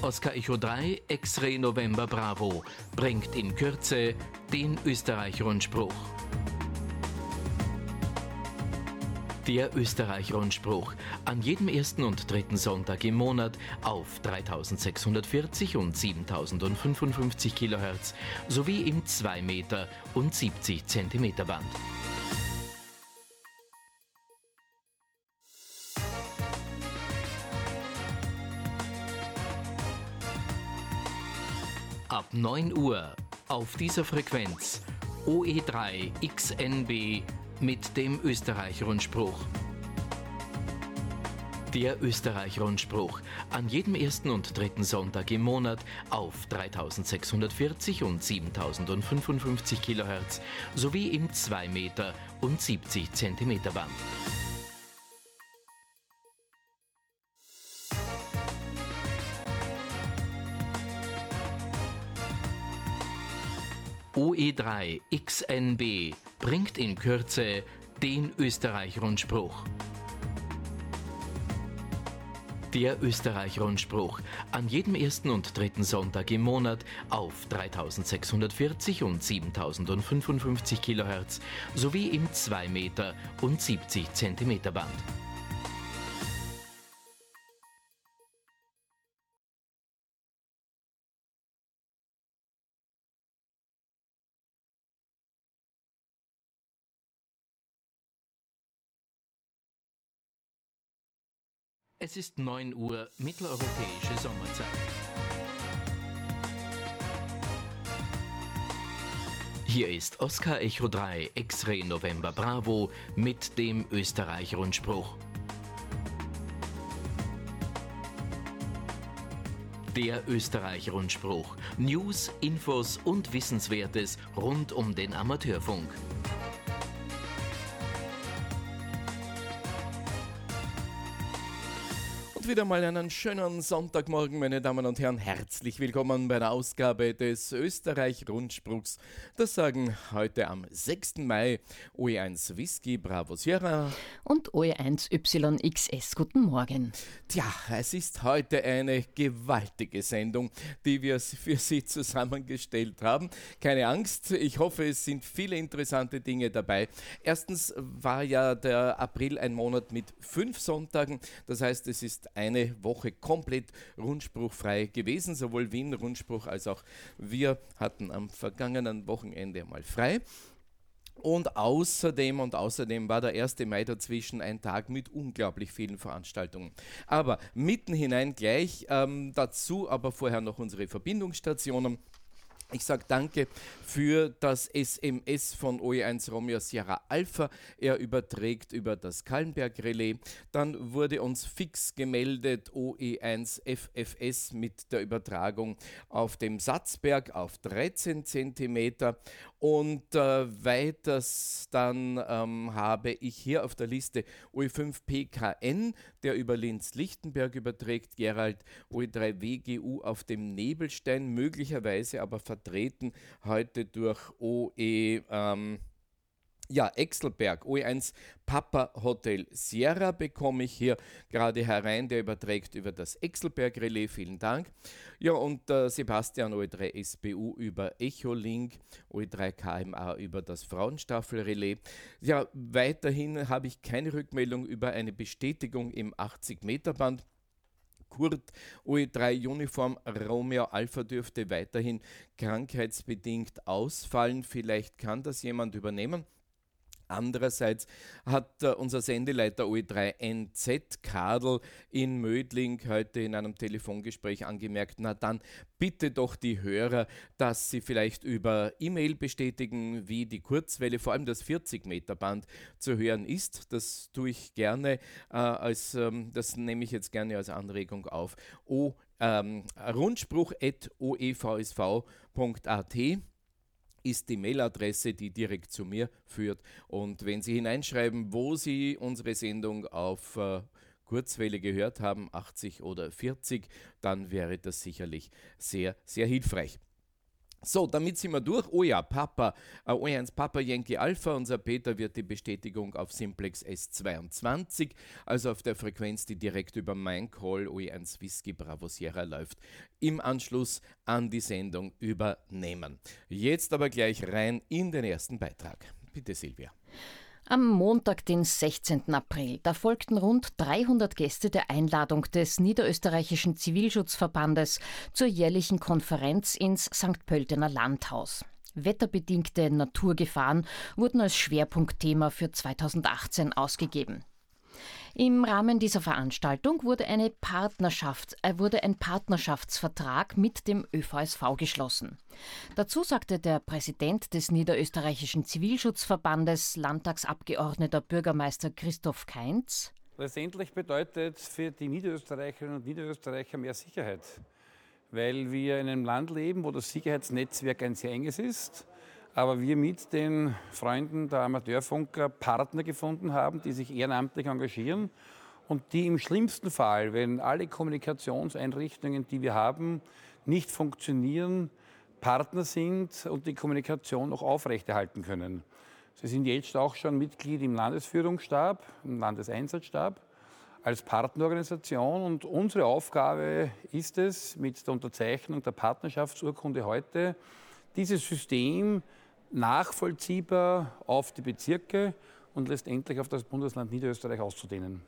Oscar Echo 3 X-Ray November Bravo bringt in Kürze den Österreich-Rundspruch. Der Österreich-Rundspruch an jedem ersten und dritten Sonntag im Monat auf 3640 und 7055 kHz sowie im 2 Meter und 70 Zentimeter Band. Ab 9 Uhr auf dieser Frequenz OE3 XNB mit dem Österreich-Rundspruch. Der Österreich-Rundspruch an jedem ersten und dritten Sonntag im Monat auf 3640 und 7055 kHz sowie im 2 Meter und 70 Zentimeter Band. OE3 XNB bringt in Kürze den Österreich-Rundspruch. Der Österreich-Rundspruch an jedem ersten und dritten Sonntag im Monat auf 3640 und 7055 kHz sowie im 2 Meter und 70 Zentimeter Band. Es ist 9 Uhr mitteleuropäische Sommerzeit. Hier ist Oscar Echo 3 X-Ray November Bravo mit dem Österreich-Rundspruch. Der Österreich-Rundspruch. News, Infos und Wissenswertes rund um den Amateurfunk. Und wieder mal einen schönen Sonntagmorgen, meine Damen und Herren. Herzlich willkommen bei der Ausgabe des Österreich-Rundspruchs. Das sagen heute am 6. Mai OE1 Whisky Bravo Sierra und OE1 YXS. Guten Morgen. Tja, es ist heute eine gewaltige Sendung, die wir für Sie zusammengestellt haben. Keine Angst, ich hoffe, es sind viele interessante Dinge dabei. Erstens war ja der April ein Monat mit 5 Sonntagen. Das heißt, es ist eine Woche komplett rundspruchfrei gewesen. Sowohl Wien Rundspruch als auch wir hatten am vergangenen Wochenende mal frei. Und außerdem war der 1. Mai dazwischen ein Tag mit unglaublich vielen Veranstaltungen. Aber mitten hinein gleich dazu, aber vorher noch unsere Verbindungsstationen. Ich sage danke für das SMS von OE1 Romeo Sierra Alpha. Er überträgt über das Kallenberg-Relais. Dann wurde uns fix gemeldet OE1 FFS mit der Übertragung auf dem Satzberg auf 13 cm. Und weiters dann habe ich hier auf der Liste OE5 PKN, der über Linz-Lichtenberg überträgt, Gerald OE3 WGU auf dem Nebelstein, möglicherweise aber vertreten heute durch OE Exelberg, OE1 Papa Hotel Sierra bekomme ich hier gerade herein, der überträgt über das Exelberg-Relais, vielen Dank. Ja, und Sebastian OE3 SBU über Echolink, OE3 KMA über das Frauenstaffel-Relais. Ja, weiterhin habe ich keine Rückmeldung über eine Bestätigung im 80-Meter-Band. Kurt, OE3 Uniform Romeo Alpha dürfte weiterhin krankheitsbedingt ausfallen. Vielleicht kann das jemand übernehmen. Andererseits hat unser Sendeleiter OE3 NZ Kadel in Mödling heute in einem Telefongespräch angemerkt, na dann bitte doch die Hörer, dass sie vielleicht über E-Mail bestätigen, wie die Kurzwelle, vor allem das 40-Meter-Band zu hören ist. Das tue ich gerne, das nehme ich jetzt gerne als Anregung auf. Rundspruch@oevsv.at ist die Mailadresse, die direkt zu mir führt. Und wenn Sie hineinschreiben, wo Sie unsere Sendung auf Kurzwelle gehört haben, 80 oder 40, dann wäre das sicherlich sehr, sehr hilfreich. So, damit sind wir durch. Oh ja, Papa, O1 Papa Yankee Alpha, unser Peter wird die Bestätigung auf Simplex S22, also auf der Frequenz, die direkt über mein Call O1 Whisky Bravo Sierra läuft, im Anschluss an die Sendung übernehmen. Jetzt aber gleich rein in den ersten Beitrag. Bitte, Silvia. Am Montag, den 16. April, da folgten rund 300 Gäste der Einladung des Niederösterreichischen Zivilschutzverbandes zur jährlichen Konferenz ins St. Pöltener Landhaus. Wetterbedingte Naturgefahren wurden als Schwerpunktthema für 2018 ausgegeben. Im Rahmen dieser Veranstaltung wurde ein Partnerschaftsvertrag mit dem ÖVSV geschlossen. Dazu sagte der Präsident des Niederösterreichischen Zivilschutzverbandes, Landtagsabgeordneter Bürgermeister Christoph Kainz: Letztendlich bedeutet für die Niederösterreicherinnen und Niederösterreicher mehr Sicherheit, weil wir in einem Land leben, wo das Sicherheitsnetzwerk ein sehr enges ist, aber wir mit den Freunden der Amateurfunker Partner gefunden haben, die sich ehrenamtlich engagieren und die im schlimmsten Fall, wenn alle Kommunikationseinrichtungen, die wir haben, nicht funktionieren, Partner sind und die Kommunikation noch aufrechterhalten können. Sie sind jetzt auch schon Mitglied im Landesführungsstab, im Landeseinsatzstab, als Partnerorganisation, und unsere Aufgabe ist es, mit der Unterzeichnung der Partnerschaftsurkunde heute, dieses System nachvollziehbar auf die Bezirke und letztendlich auf das Bundesland Niederösterreich auszudehnen.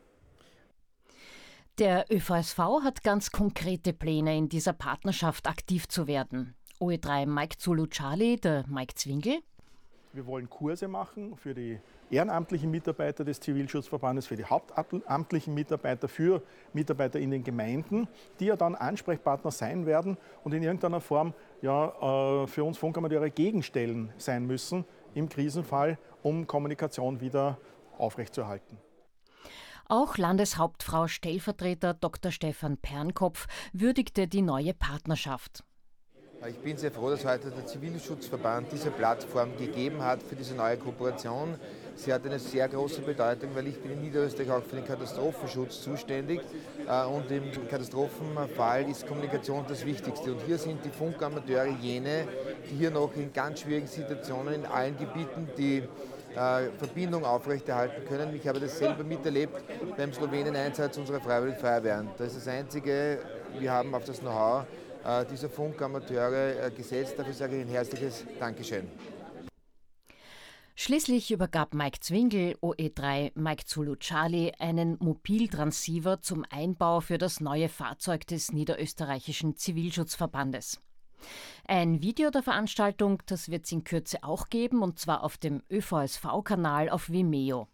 Der ÖVSV hat ganz konkrete Pläne, in dieser Partnerschaft aktiv zu werden. OE3 Mike Zulu Charlie, der Mike Zwingel. Wir wollen Kurse machen für die ehrenamtlichen Mitarbeiter des Zivilschutzverbandes, für die hauptamtlichen Mitarbeiter, für Mitarbeiter in den Gemeinden, die ja dann Ansprechpartner sein werden und in irgendeiner Form für uns Funkamateure Gegenstellen sein müssen im Krisenfall, um Kommunikation wieder aufrechtzuerhalten. Auch Landeshauptfrau Stellvertreter Dr. Stefan Pernkopf würdigte die neue Partnerschaft. Ich bin sehr froh, dass heute der Zivilschutzverband diese Plattform gegeben hat für diese neue Kooperation. Sie hat eine sehr große Bedeutung, weil ich bin in Niederösterreich auch für den Katastrophenschutz zuständig. Und im Katastrophenfall ist Kommunikation das Wichtigste. Und hier sind die Funkamateure jene, die hier noch in ganz schwierigen Situationen in allen Gebieten die Verbindung aufrechterhalten können. Ich habe das selber miterlebt beim Slowenien-Einsatz unserer Freiwilligen Feuerwehren. Das ist das Einzige, wir haben auf das Know-how dieser Funkamateure gesetzt. Dafür sage ich ein herzliches Dankeschön. Schließlich übergab Mike Zwingel, OE3 Mike Zulu Charlie, einen Mobiltransceiver zum Einbau für das neue Fahrzeug des Niederösterreichischen Zivilschutzverbandes. Ein Video der Veranstaltung, das wird es in Kürze auch geben, und zwar auf dem ÖVSV-Kanal auf Vimeo.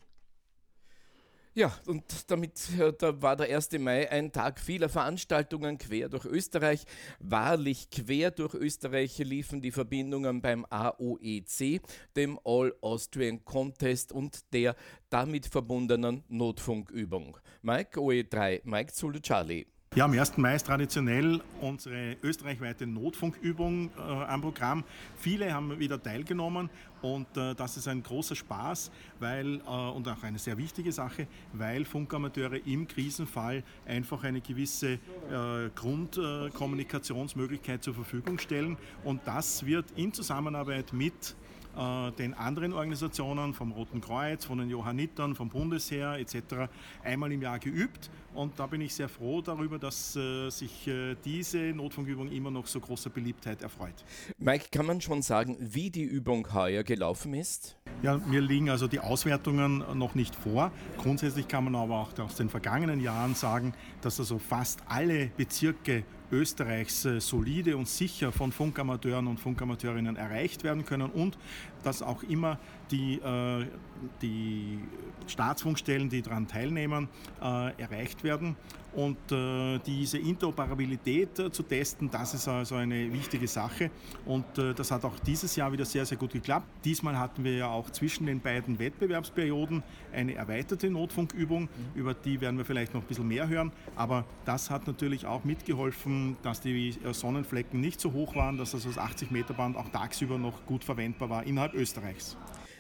Ja, und damit da war der 1. Mai ein Tag vieler Veranstaltungen quer durch Österreich. Wahrlich quer durch Österreich liefen die Verbindungen beim AOEC, dem All Austrian Contest, und der damit verbundenen Notfunkübung. Mike, OE3, Mike Zulu Charlie. Ja, am 1. Mai ist traditionell unsere österreichweite Notfunkübung am Programm. Viele haben wieder teilgenommen und das ist ein großer Spaß, und auch eine sehr wichtige Sache, weil Funkamateure im Krisenfall einfach eine gewisse Grundkommunikationsmöglichkeit zur Verfügung stellen, und das wird in Zusammenarbeit mit den anderen Organisationen, vom Roten Kreuz, von den Johannitern, vom Bundesheer etc. einmal im Jahr geübt, und da bin ich sehr froh darüber, dass sich diese Notfunkübung immer noch so großer Beliebtheit erfreut. Mike, kann man schon sagen, wie die Übung heuer gelaufen ist? Ja, mir liegen also die Auswertungen noch nicht vor. Grundsätzlich kann man aber auch aus den vergangenen Jahren sagen, dass also fast alle Bezirke Österreichs solide und sicher von Funkamateuren und Funkamateurinnen erreicht werden können, und dass auch immer die Staatsfunkstellen, die daran teilnehmen, erreicht werden. Und diese Interoperabilität zu testen, das ist also eine wichtige Sache, und das hat auch dieses Jahr wieder sehr, sehr gut geklappt. Diesmal hatten wir ja auch zwischen den beiden Wettbewerbsperioden eine erweiterte Notfunkübung, über die werden wir vielleicht noch ein bisschen mehr hören, aber das hat natürlich auch mitgeholfen, dass die Sonnenflecken nicht so hoch waren, dass also das 80-Meter-Band auch tagsüber noch gut verwendbar war innerhalb Österreichs.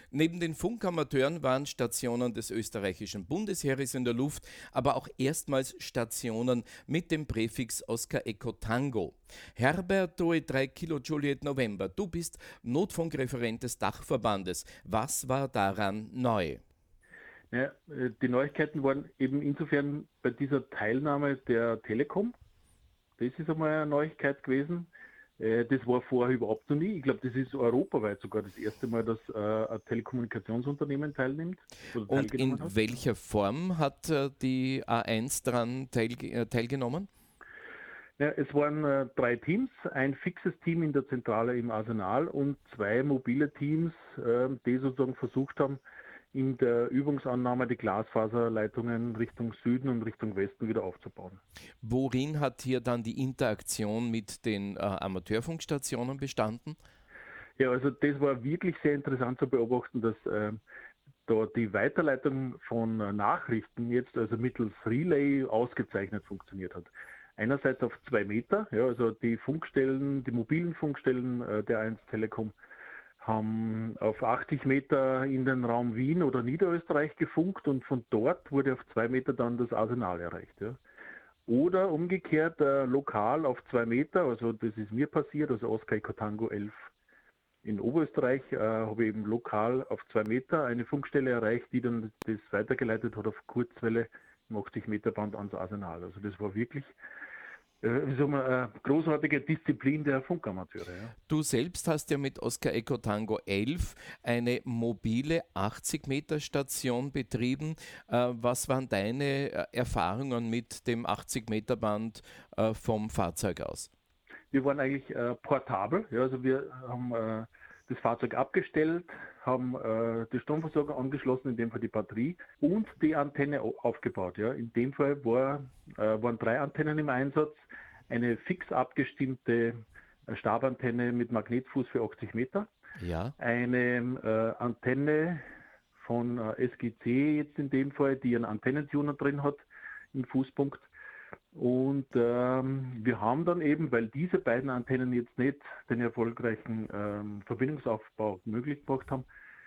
Neben den Funkamateuren waren Stationen des österreichischen Bundesheeres in der Luft, aber auch erstmals Stationen mit dem Präfix Oscar Echo Tango. Herbert Toe 3 Kilo Juliet November, du bist Notfunkreferent des Dachverbandes. Was war daran neu? Ja, die Neuigkeiten waren eben insofern bei dieser Teilnahme der Telekom. Das ist einmal eine Neuigkeit gewesen. Das war vorher überhaupt noch nie. Ich glaube, das ist europaweit sogar das erste Mal, dass ein Telekommunikationsunternehmen teilnimmt. Und in welcher Form hat die A1 daran teilgenommen? Ja, es waren 3 Teams, ein fixes Team in der Zentrale im Arsenal und 2 mobile Teams, die sozusagen versucht haben, in der Übungsannahme die Glasfaserleitungen Richtung Süden und Richtung Westen wieder aufzubauen. Worin hat hier dann die Interaktion mit den Amateurfunkstationen bestanden? Ja, also das war wirklich sehr interessant zu beobachten, dass da die Weiterleitung von Nachrichten jetzt also mittels Relay ausgezeichnet funktioniert hat. Einerseits auf 2 Meter, ja, also die Funkstellen, die mobilen Funkstellen der 1 Telekom haben auf 80 Meter in den Raum Wien oder Niederösterreich gefunkt und von dort wurde auf 2 Meter dann das Arsenal erreicht. Ja. Oder umgekehrt lokal auf 2 Meter, also das ist mir passiert, also Oscar Echo Tango 11 in Oberösterreich, habe ich eben lokal auf 2 Meter eine Funkstelle erreicht, die dann das weitergeleitet hat auf Kurzwelle im 80 Meter Band ans Arsenal. Also das war wirklich eine großartige Disziplin der Funkamateure. Ja. Du selbst hast ja mit Oscar Echo Tango 11 eine mobile 80-Meter-Station betrieben. Was waren deine Erfahrungen mit dem 80-Meter-Band vom Fahrzeug aus? Wir waren eigentlich portabel. Ja, also wir haben das Fahrzeug abgestellt, haben die Stromversorgung angeschlossen, in dem Fall die Batterie und die Antenne aufgebaut. Ja. In dem Fall waren 3 Antennen im Einsatz, eine fix abgestimmte Stabantenne mit Magnetfuß für 80 Meter, ja. Eine Antenne von SGC jetzt in dem Fall, die einen Antennentuner drin hat im Fußpunkt. Und wir haben dann eben, weil diese beiden Antennen jetzt nicht den erfolgreichen Verbindungsaufbau möglich gemacht haben,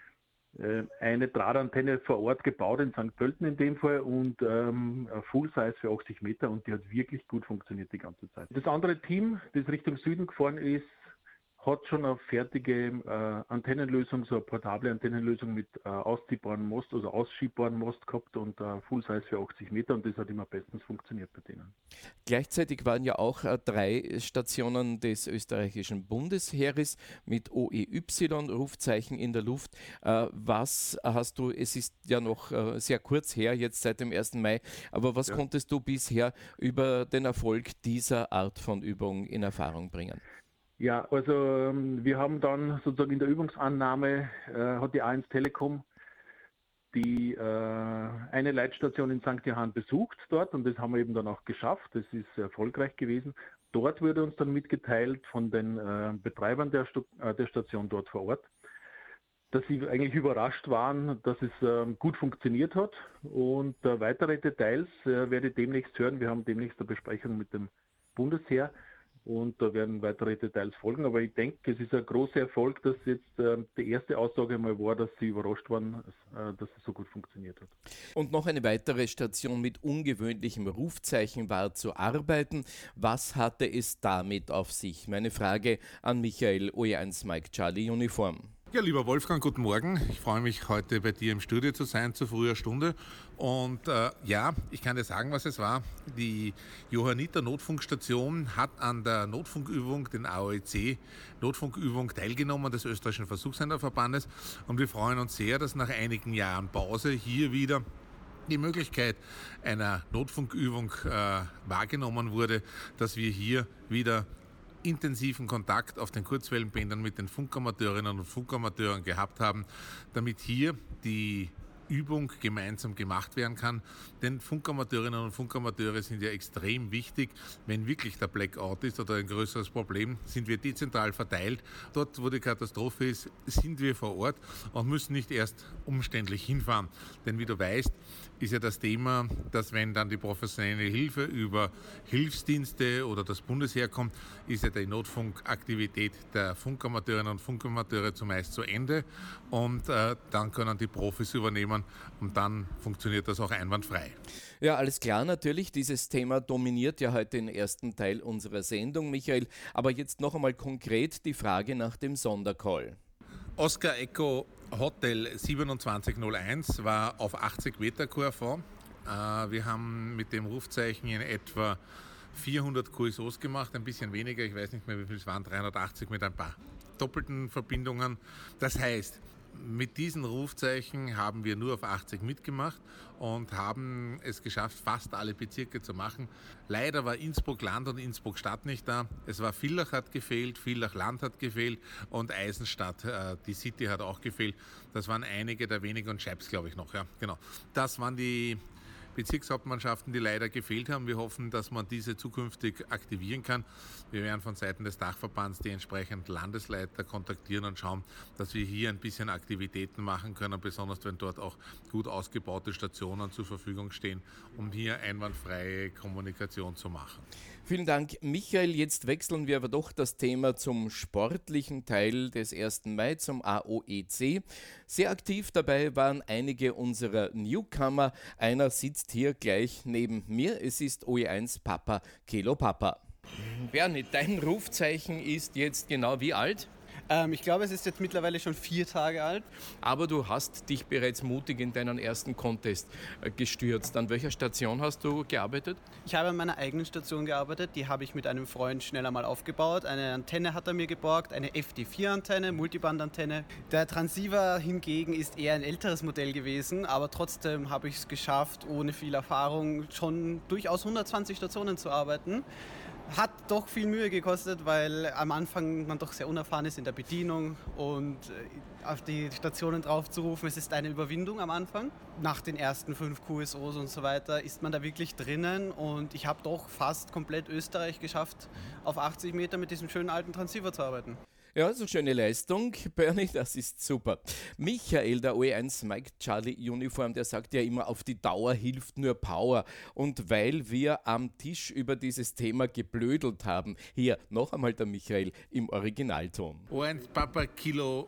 eine Drahtantenne vor Ort gebaut in St. Pölten in dem Fall und Full Size für 80 Meter und die hat wirklich gut funktioniert die ganze Zeit. Das andere Team, das Richtung Süden gefahren ist, hat schon eine fertige Antennenlösung, so eine portable Antennenlösung mit ausziehbaren Most, also ausschiebbaren Most gehabt und Full Size für 80 Meter und das hat immer bestens funktioniert bei denen. Gleichzeitig waren ja auch 3 Stationen des österreichischen Bundesheeres mit OEY-Rufzeichen in der Luft. Was hast du, es ist ja noch sehr kurz her, jetzt seit dem 1. Mai, aber was konntest du bisher über den Erfolg dieser Art von Übung in Erfahrung bringen? Ja, also wir haben dann sozusagen in der Übungsannahme hat die A1 Telekom die eine Leitstation in St. Johann besucht dort und das haben wir eben dann auch geschafft. Das ist erfolgreich gewesen. Dort wurde uns dann mitgeteilt von den Betreibern der Station dort vor Ort, dass sie eigentlich überrascht waren, dass es gut funktioniert hat und weitere Details werde ich demnächst hören. Wir haben demnächst eine Besprechung mit dem Bundesheer. Und da werden weitere Details folgen. Aber ich denke, es ist ein großer Erfolg, dass jetzt die erste Aussage mal war, dass sie überrascht waren, dass es so gut funktioniert hat. Und noch eine weitere Station mit ungewöhnlichem Rufzeichen war zu arbeiten. Was hatte es damit auf sich? Meine Frage an Michael OE1 Mike Charlie Uniform. Ja, lieber Wolfgang, guten Morgen. Ich freue mich, heute bei dir im Studio zu sein, zu früher Stunde. Und ich kann dir sagen, was es war. Die Johanniter Notfunkstation hat an der Notfunkübung, den AOEC-Notfunkübung teilgenommen des österreichischen Versuchssenderverbandes. Und wir freuen uns sehr, dass nach einigen Jahren Pause hier wieder die Möglichkeit einer Notfunkübung wahrgenommen wurde, dass wir hier wieder intensiven Kontakt auf den Kurzwellenbändern mit den Funkamateurinnen und Funkamateuren gehabt haben, damit hier die Übung gemeinsam gemacht werden kann. Denn Funkamateurinnen und Funkamateure sind ja extrem wichtig. Wenn wirklich der Blackout ist oder ein größeres Problem, sind wir dezentral verteilt. Dort, wo die Katastrophe ist, sind wir vor Ort und müssen nicht erst umständlich hinfahren. Denn wie du weißt, ist ja das Thema, dass wenn dann die professionelle Hilfe über Hilfsdienste oder das Bundesheer kommt, ist ja die Notfunkaktivität der Funkamateurinnen und Funkamateure zumeist zu Ende und dann können die Profis übernehmen und dann funktioniert das auch einwandfrei. Ja, alles klar, natürlich. Dieses Thema dominiert ja heute den ersten Teil unserer Sendung, Michael. Aber jetzt noch einmal konkret die Frage nach dem Sondercall. Oscar Echo Hotel 2701 war auf 80 Meter QRV. Wir haben mit dem Rufzeichen in etwa 400 QSOs gemacht, ein bisschen weniger, ich weiß nicht mehr wie viel es waren, 380 mit ein paar doppelten Verbindungen. Das heißt, mit diesen Rufzeichen haben wir nur auf 80 mitgemacht und haben es geschafft, fast alle Bezirke zu machen. Leider war Innsbruck Land und Innsbruck Stadt nicht da. Es war Villach hat gefehlt, Villach Land hat gefehlt und Eisenstadt, die City hat auch gefehlt. Das waren einige der wenigen und Scheibs, glaube ich, noch. Ja, genau. Das waren die Bezirkshauptmannschaften, die leider gefehlt haben. Wir hoffen, dass man diese zukünftig aktivieren kann. Wir werden von Seiten des Dachverbands die entsprechenden Landesleiter kontaktieren und schauen, dass wir hier ein bisschen Aktivitäten machen können, besonders wenn dort auch gut ausgebaute Stationen zur Verfügung stehen, um hier einwandfreie Kommunikation zu machen. Vielen Dank, Michael. Jetzt wechseln wir aber doch das Thema zum sportlichen Teil des 1. Mai, zum AOEC. Sehr aktiv dabei waren einige unserer Newcomer. Einer sitzt hier gleich neben mir. Es ist OE1 Papa Kilo Papa. Bernie, dein Rufzeichen ist jetzt genau wie alt? Ich glaube, es ist jetzt mittlerweile schon 4 Tage alt. Aber du hast dich bereits mutig in deinen ersten Contest gestürzt. An welcher Station hast du gearbeitet? Ich habe an meiner eigenen Station gearbeitet. Die habe ich mit einem Freund schnell einmal aufgebaut. Eine Antenne hat er mir geborgt, eine FD4-Antenne, Multiband-Antenne. Der Transceiver hingegen ist eher ein älteres Modell gewesen, aber trotzdem habe ich es geschafft, ohne viel Erfahrung schon durchaus 120 Stationen zu arbeiten. Hat doch viel Mühe gekostet, weil am Anfang man doch sehr unerfahren ist in der Bedienung und auf die Stationen draufzurufen, es ist eine Überwindung am Anfang. Nach den ersten 5 QSOs und so weiter ist man da wirklich drinnen und ich habe doch fast komplett Österreich geschafft, auf 80 Meter mit diesem schönen alten Transceiver zu arbeiten. Ja, so schöne Leistung, Bernie, das ist super. Michael, der OE1 Mike Charlie Uniform, der sagt ja immer, auf die Dauer hilft nur Power. Und weil wir am Tisch über dieses Thema geblödelt haben, hier noch einmal der Michael im Originalton. OE1 Papa Kilo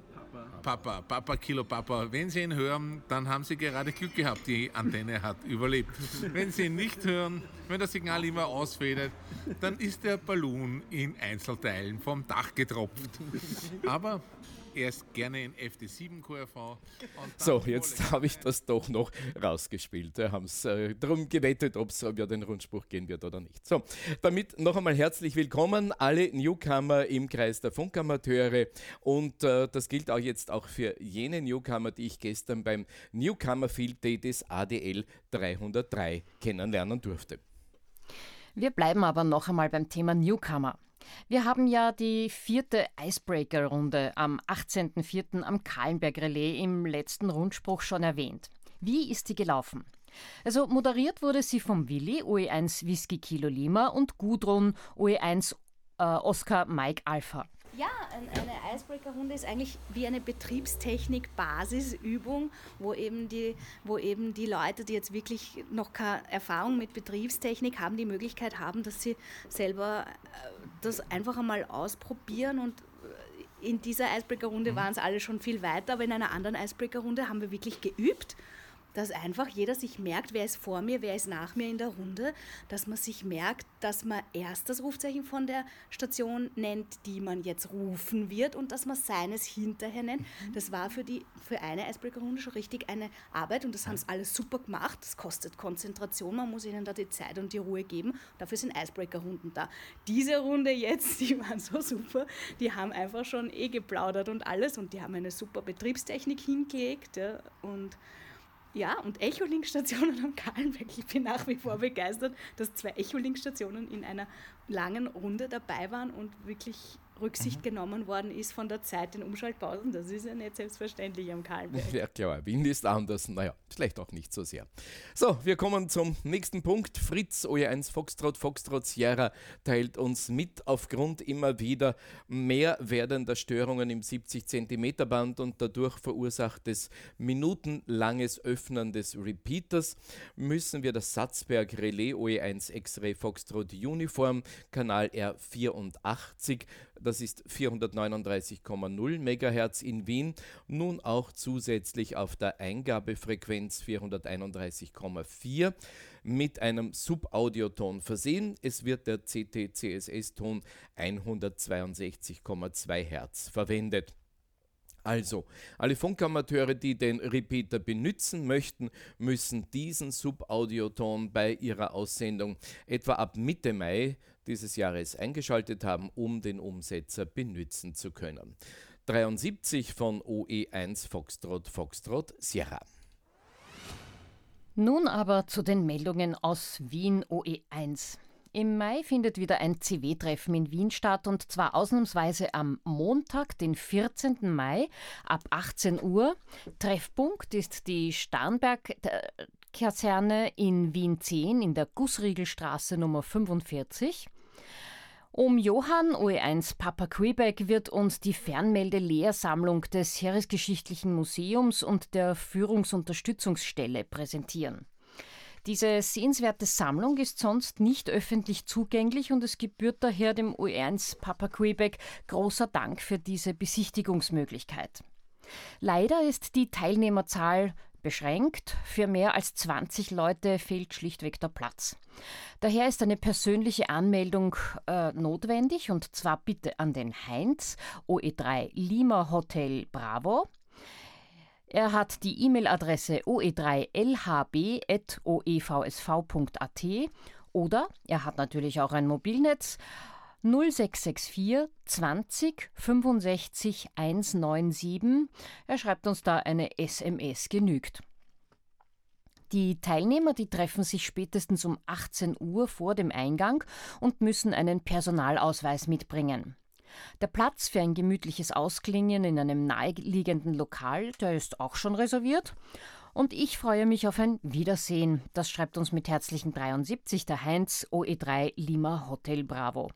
Papa Kilo Papa. Wenn Sie ihn hören, dann haben Sie gerade Glück gehabt, die Antenne hat überlebt. Wenn Sie ihn nicht hören, wenn das Signal immer ausfädet, dann ist der Ballon in Einzelteilen vom Dach getropft. Aber er ist gerne in FD7 QRV. So, jetzt habe ich das doch noch rausgespielt. Wir haben es darum gewettet, ob es über den Rundspruch gehen wird oder nicht. So, damit noch einmal herzlich willkommen, alle Newcomer im Kreis der Funkamateure. Und das gilt auch jetzt auch für jene Newcomer, die ich gestern beim Newcomer Field Day des ADL 303 kennenlernen durfte. Wir bleiben aber noch einmal beim Thema Newcomer. Wir haben ja die 4. Icebreaker-Runde am 18.04. am Kahlenberg-Relais im letzten Rundspruch schon erwähnt. Wie ist die gelaufen? Also moderiert wurde sie vom Willi, OE1 Whisky Kilo Lima, und Gudrun, OE1 Oscar Mike Alpha. Ja, eine Icebreaker-Runde ist eigentlich wie eine Betriebstechnik-Basisübung, wo eben die Leute, die jetzt wirklich noch keine Erfahrung mit Betriebstechnik haben, die Möglichkeit haben, dass sie selber das einfach einmal ausprobieren. Und in dieser Icebreaker-Runde waren es alle schon viel weiter, aber in einer anderen Icebreaker-Runde haben wir wirklich geübt, dass einfach jeder sich merkt, wer ist vor mir, wer ist nach mir in der Runde, dass man sich merkt, dass man erst das Rufzeichen von der Station nennt, die man jetzt rufen wird, und dass man seines hinterher nennt. Das war für eine Icebreaker-Runde schon richtig eine Arbeit, und das haben sie alles super gemacht. Das kostet Konzentration, man muss ihnen da die Zeit und die Ruhe geben. Dafür sind Icebreaker-Runden da. Diese Runde jetzt, die waren so super, die haben einfach schon geplaudert und alles, und die haben eine super Betriebstechnik hingelegt, ja, und Echolink-Stationen am Kahlenberg. Ich bin nach wie vor begeistert, dass 2 Echolink-Stationen in einer langen Runde dabei waren und wirklich Rücksicht genommen worden ist von der Zeit, den Umschaltpausen. Das ist ja nicht selbstverständlich am Kahlenberg. Ja klar, Wien ist anders. Naja, vielleicht auch nicht so sehr. So, wir kommen zum nächsten Punkt. Fritz, OE1 Foxtrot Sierra teilt uns mit aufgrund immer wieder mehr werdender Störungen im 70 cm Band und dadurch verursachtes minutenlanges Öffnen des Repeaters müssen wir das Satzberg Relais OE1 X-Ray Foxtrot Uniform Kanal R84, das ist 439,0 MHz in Wien, nun auch zusätzlich auf der Eingabefrequenz 431,4 mit einem Subaudioton versehen. Es wird der CT-CSS-Ton 162,2 Hertz verwendet. Also, alle Funkamateure, die den Repeater benutzen möchten, müssen diesen Subaudioton bei ihrer Aussendung etwa ab Mitte Mai dieses Jahres eingeschaltet haben, um den Umsetzer benutzen zu können. 73 von OE1 Foxtrot Sierra. Nun aber zu den Meldungen aus Wien OE1. Im Mai findet wieder ein CW-Treffen in Wien statt und zwar ausnahmsweise am Montag, den 14. Mai ab 18 Uhr. Treffpunkt ist die Starnberg-Kaserne in Wien 10 in der Gussriegelstraße Nummer 45. Um Johann OE1 Papa Quebec wird uns die Fernmelde-Lehrsammlung des Heeresgeschichtlichen Museums und der Führungsunterstützungsstelle präsentieren. Diese sehenswerte Sammlung ist sonst nicht öffentlich zugänglich und es gebührt daher dem OE1 Papa Quebec großer Dank für diese Besichtigungsmöglichkeit. Leider ist die Teilnehmerzahl beschränkt. Für mehr als 20 Leute fehlt schlichtweg der Platz. Daher ist eine persönliche Anmeldung notwendig und zwar bitte an den Heinz, OE3 Lima Hotel Bravo. Er hat die E-Mail-Adresse oe3lhb@oevsv.at oder er hat natürlich auch ein Mobilnetz 0664 20 65 197. Er schreibt uns da eine SMS genügt. Die Teilnehmer, die treffen sich spätestens um 18 Uhr vor dem Eingang und müssen einen Personalausweis mitbringen. Der Platz für ein gemütliches Ausklingen in einem naheliegenden Lokal, der ist auch schon reserviert. Und ich freue mich auf ein Wiedersehen. Das schreibt uns mit herzlichen 73 der Heinz, OE3 Lima Hotel Bravo.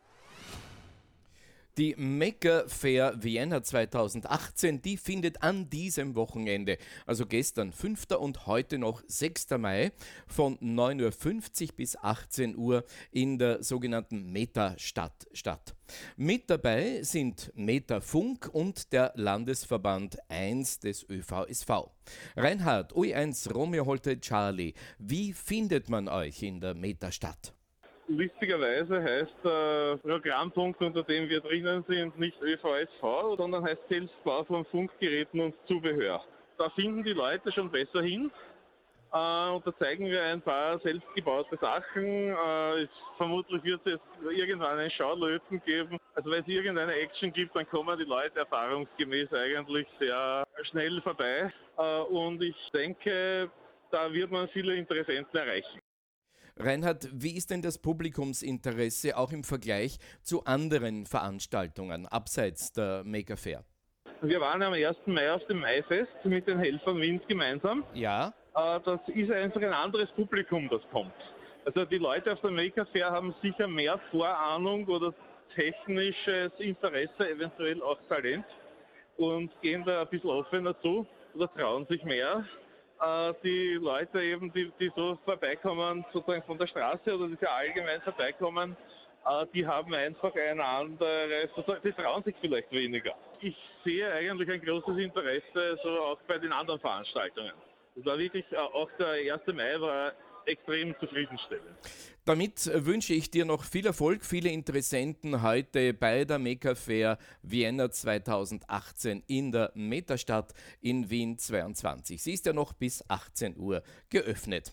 Die Maker Fair Vienna 2018, die findet an diesem Wochenende, also gestern 5. und heute noch 6. Mai, von 9.50 Uhr bis 18 Uhr in der sogenannten Meta-Stadt statt. Mit dabei sind Meta Funk und der Landesverband 1 des ÖVSV. Reinhard, OE1 Romeo Hotel Charlie, wie findet man euch in der Meta-Stadt? Lustigerweise heißt der Programmpunkt, unter dem wir drinnen sind, nicht ÖVSV, sondern heißt Selbstbau von Funkgeräten und Zubehör. Da finden die Leute schon besser hin und da zeigen wir ein paar selbstgebaute Sachen. Vermutlich wird es irgendwann einen Schaulöten geben. Also wenn es irgendeine Action gibt, dann kommen die Leute erfahrungsgemäß eigentlich sehr schnell vorbei und ich denke, da wird man viele Interessenten erreichen. Reinhard, wie ist denn das Publikumsinteresse auch im Vergleich zu anderen Veranstaltungen abseits der Maker Fair? Wir waren am 1. Mai auf dem Maifest mit den Helfern Wiens gemeinsam. Ja. Das ist einfach ein anderes Publikum, das kommt. Also die Leute auf der Maker Fair haben sicher mehr Vorahnung oder technisches Interesse, eventuell auch Talent und gehen da ein bisschen offener zu oder trauen sich mehr. Die Leute eben, die so vorbeikommen, sozusagen von der Straße oder die sehr allgemein vorbeikommen, die haben einfach eine andere, die trauen sich vielleicht weniger. Ich sehe eigentlich ein großes Interesse so auch bei den anderen Veranstaltungen. Das war wirklich, auch der 1. Mai war extrem zufriedenstellend. Damit wünsche ich dir noch viel Erfolg, viele Interessenten heute bei der Maker Fair Vienna 2018 in der Metastadt in Wien 22. Sie ist ja noch bis 18 Uhr geöffnet.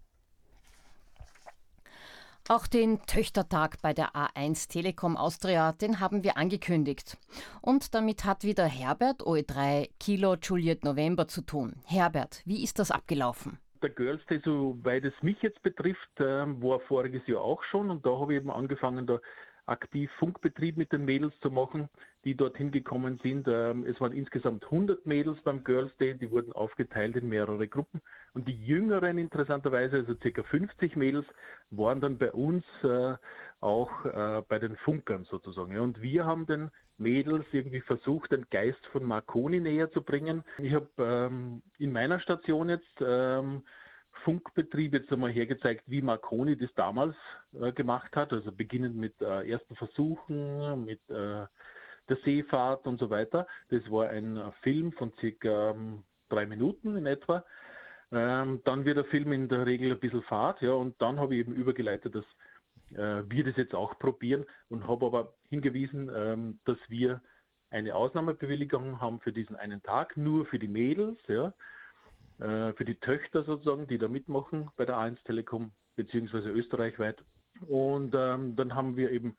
Auch den Töchtertag bei der A1 Telekom Austria, den haben wir angekündigt. Und damit hat wieder Herbert, OE3 Kilo Juliet November zu tun. Herbert, wie ist das abgelaufen? Der Girls Day, soweit es mich jetzt betrifft, war voriges Jahr auch schon und da habe ich eben angefangen, da aktiv Funkbetrieb mit den Mädels zu machen, die dorthin gekommen sind. Es waren insgesamt 100 Mädels beim Girls Day, die wurden aufgeteilt in mehrere Gruppen. Und die Jüngeren, interessanterweise, also ca. 50 Mädels, waren dann bei uns auch bei den Funkern sozusagen. Ja. Und wir haben den Mädels irgendwie versucht, den Geist von Marconi näher zu bringen. Ich habe in meiner Station jetzt Funkbetrieb jetzt einmal hergezeigt, wie Marconi das damals gemacht hat, also beginnend mit ersten Versuchen, mit der Seefahrt und so weiter. Das war ein Film von circa 3 Minuten in etwa. Dann wird der Film in der Regel ein bisschen Fahrt, ja, und dann habe ich eben übergeleitet, dass wir das jetzt auch probieren und habe aber hingewiesen, dass wir eine Ausnahmebewilligung haben für diesen einen Tag, nur für die Mädels, ja, für die Töchter sozusagen, die da mitmachen bei der A1 Telekom, beziehungsweise österreichweit. Und dann haben wir eben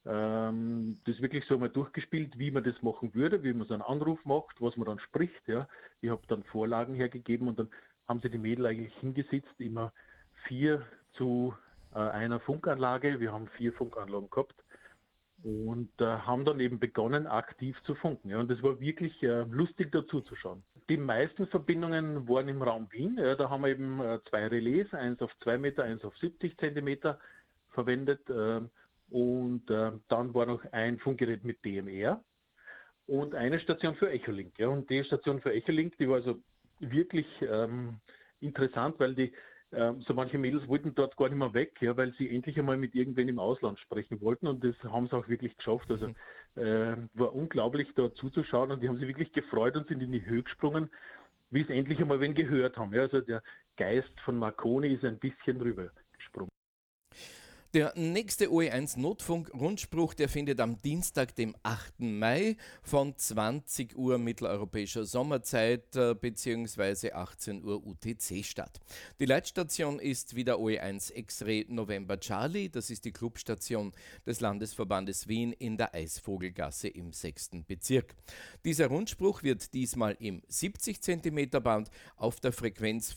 das wirklich so mal durchgespielt, wie man das machen würde, wie man so einen Anruf macht, was man dann spricht. Ja. Ich habe dann Vorlagen hergegeben und dann haben sie die Mädel eigentlich hingesetzt, immer 4 zu einer Funkanlage. Wir haben 4 Funkanlagen gehabt und haben dann eben begonnen, aktiv zu funken. Ja. Und das war wirklich lustig dazu zu schauen. Die meisten Verbindungen waren im Raum Wien. Ja. Da haben wir eben 2 Relais, eins auf 2 Meter, eins auf 70 Zentimeter verwendet. Und dann war noch ein Funkgerät mit DMR und eine Station für Echolink. Ja. Und die Station für Echolink, die war also wirklich interessant, weil die so manche Mädels wollten dort gar nicht mehr weg, ja, weil sie endlich einmal mit irgendwen im Ausland sprechen wollten und das haben sie auch wirklich geschafft. Also war unglaublich dort zuzuschauen und die haben sich wirklich gefreut und sind in die Höhe gesprungen, wie es endlich einmal wen gehört haben. Ja, also der Geist von Marconi ist ein bisschen rüber gesprungen. Der nächste OE1 Notfunk-Rundspruch, der findet am Dienstag, dem 8. Mai von 20 Uhr mitteleuropäischer Sommerzeit bzw. 18 Uhr UTC statt. Die Leitstation ist wieder OE1 X-Ray November Charlie. Das ist die Clubstation des Landesverbandes Wien in der Eisvogelgasse im 6. Bezirk. Dieser Rundspruch wird diesmal im 70 cm Band auf der Frequenz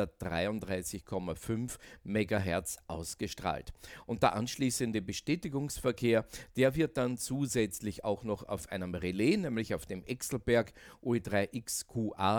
433,5 MHz ausgestrahlt. Und der anschließende Bestätigungsverkehr, der wird dann zusätzlich auch noch auf einem Relais, nämlich auf dem Exelberg OE3XQA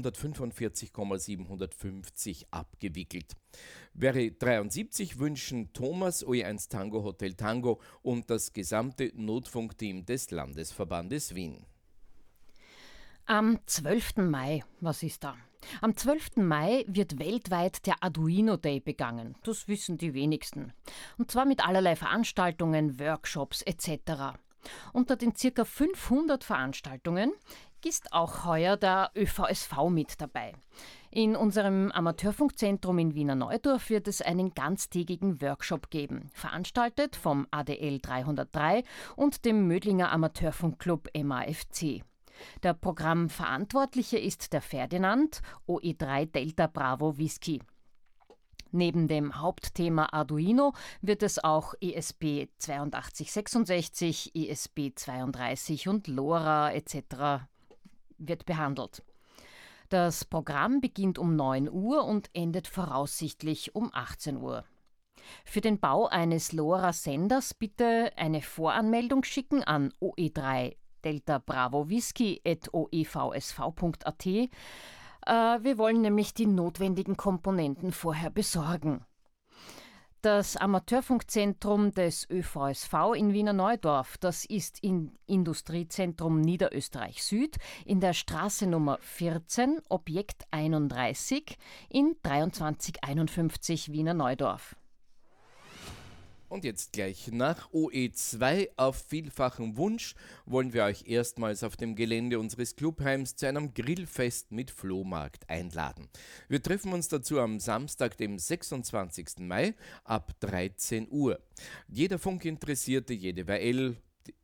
145,750 abgewickelt. Wäre 73 wünschen Thomas, OE1 Tango Hotel Tango und das gesamte Notfunkteam des Landesverbandes Wien. Am 12. Mai, was ist da? Am 12. Mai wird weltweit der Arduino Day begangen. Das wissen die wenigsten. Und zwar mit allerlei Veranstaltungen, Workshops etc. Unter den ca. 500 Veranstaltungen ist auch heuer der ÖVSV mit dabei. In unserem Amateurfunkzentrum in Wiener Neudorf wird es einen ganztägigen Workshop geben, veranstaltet vom ADL 303 und dem Mödlinger Amateurfunkclub MAFC. Der Programmverantwortliche ist der Ferdinand, OE3 Delta Bravo Whisky. Neben dem Hauptthema Arduino wird es auch ESP 8266, ESP 32 und LoRa etc. wird behandelt. Das Programm beginnt um 9 Uhr und endet voraussichtlich um 18 Uhr. Für den Bau eines LoRa-Senders bitte eine Voranmeldung schicken an OE3 Delta Bravo Whisky @oevsv.at. Wir wollen nämlich die notwendigen Komponenten vorher besorgen. Das Amateurfunkzentrum des ÖVSV in Wiener Neudorf, das ist im Industriezentrum Niederösterreich Süd in der Straße Nummer 14, Objekt 31 in 2351 Wiener Neudorf. Und jetzt gleich nach OE2 auf vielfachen Wunsch wollen wir euch erstmals auf dem Gelände unseres Clubheims zu einem Grillfest mit Flohmarkt einladen. Wir treffen uns dazu am Samstag, dem 26. Mai ab 13 Uhr. Jeder Funkinteressierte, jede WL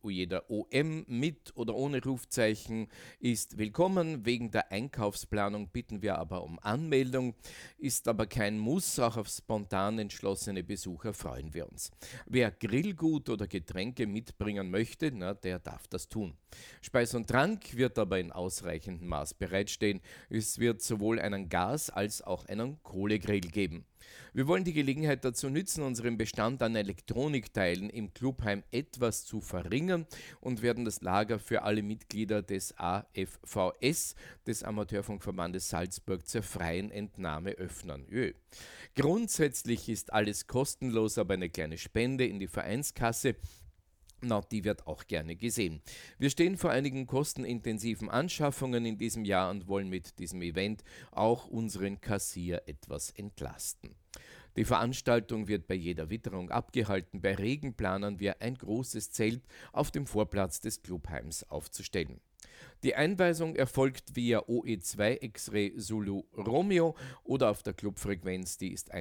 jeder OM mit oder ohne Rufzeichen ist willkommen. Wegen der Einkaufsplanung bitten wir aber um Anmeldung, ist aber kein Muss, auch auf spontan entschlossene Besucher freuen wir uns. Wer Grillgut oder Getränke mitbringen möchte, der darf das tun. Speis und Trank wird aber in ausreichendem Maß bereitstehen. Es wird sowohl einen Gas- als auch einen Kohlegrill geben. Wir wollen die Gelegenheit dazu nützen, unseren Bestand an Elektronikteilen im Clubheim etwas zu verringern und werden das Lager für alle Mitglieder des AFVS, des Amateurfunkverbandes Salzburg, zur freien Entnahme öffnen. Grundsätzlich ist alles kostenlos, aber eine kleine Spende in die Vereinskasse, die wird auch gerne gesehen. Wir stehen vor einigen kostenintensiven Anschaffungen in diesem Jahr und wollen mit diesem Event auch unseren Kassier etwas entlasten. Die Veranstaltung wird bei jeder Witterung abgehalten. Bei Regen planen wir, ein großes Zelt auf dem Vorplatz des Clubheims aufzustellen. Die Einweisung erfolgt via OE2 X-Ray Zulu Romeo oder auf der Clubfrequenz, die ist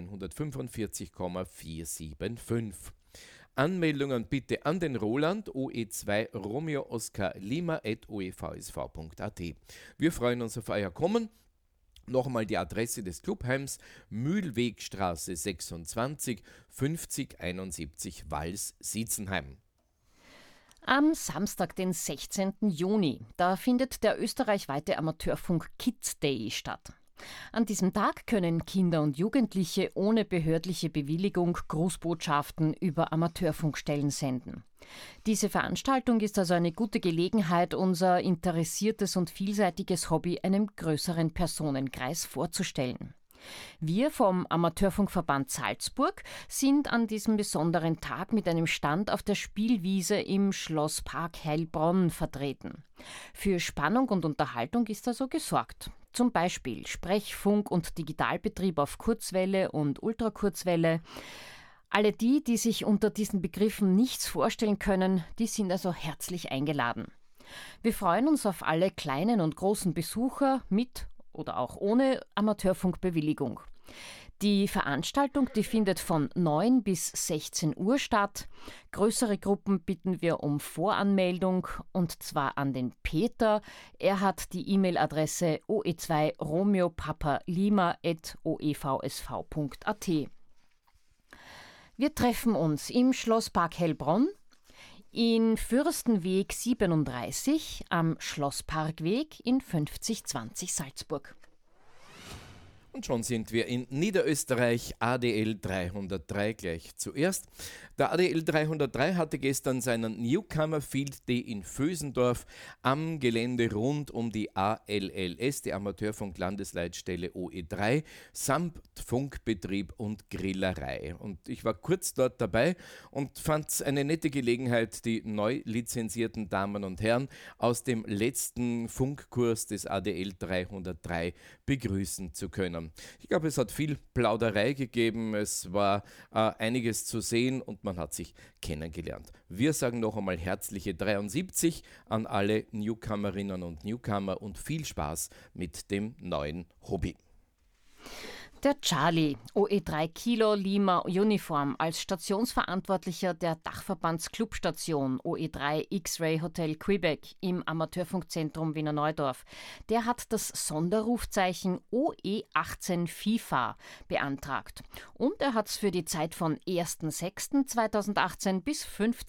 145,475. Anmeldungen bitte an den Roland OE2 Romeo Oscar Lima @oevsv.at. Wir freuen uns auf euer Kommen. Nochmal die Adresse des Clubheims: Mühlwegstraße 26 5071 Wals-Sietzenheim. Am Samstag, den 16. Juni, da findet der österreichweite Amateurfunk Kids Day statt. An diesem Tag können Kinder und Jugendliche ohne behördliche Bewilligung Grußbotschaften über Amateurfunkstellen senden. Diese Veranstaltung ist also eine gute Gelegenheit, unser interessiertes und vielseitiges Hobby einem größeren Personenkreis vorzustellen. Wir vom Amateurfunkverband Salzburg sind an diesem besonderen Tag mit einem Stand auf der Spielwiese im Schlosspark Heilbronn vertreten. Für Spannung und Unterhaltung ist also gesorgt. Zum Beispiel Sprechfunk und Digitalbetrieb auf Kurzwelle und Ultrakurzwelle. Alle die sich unter diesen Begriffen nichts vorstellen können, die sind also herzlich eingeladen. Wir freuen uns auf alle kleinen und großen Besucher mit oder auch ohne Amateurfunkbewilligung. Die Veranstaltung, die findet von 9 bis 16 Uhr statt. Größere Gruppen bitten wir um Voranmeldung, und zwar an den Peter. Er hat die E-Mail-Adresse oe2romeopapalima@oevsv.at. Wir treffen uns im Schlosspark Heilbronn, in Fürstenweg 37 am Schlossparkweg in 5020 Salzburg. Und schon sind wir in Niederösterreich, ADL 303 gleich zuerst. Der ADL 303 hatte gestern seinen Newcomer Field Day in Vösendorf am Gelände rund um die ALLS, die Amateurfunk-Landesleitstelle OE3, samt Funkbetrieb und Grillerei. Und ich war kurz dort dabei und fand eine nette Gelegenheit, die neu lizenzierten Damen und Herren aus dem letzten Funkkurs des ADL 303 begrüßen zu können. Ich glaube, es hat viel Plauderei gegeben, es war einiges zu sehen und man hat sich kennengelernt. Wir sagen noch einmal herzliche 73 an alle Newcomerinnen und Newcomer und viel Spaß mit dem neuen Hobby. Der Charlie, OE3 Kilo Lima Uniform, als Stationsverantwortlicher der Dachverbands-Clubstation OE3 X-Ray Hotel Quebec im Amateurfunkzentrum Wiener Neudorf, der hat das Sonderrufzeichen OE18 FIFA beantragt. Und er hat es für die Zeit von 1.6.2018 bis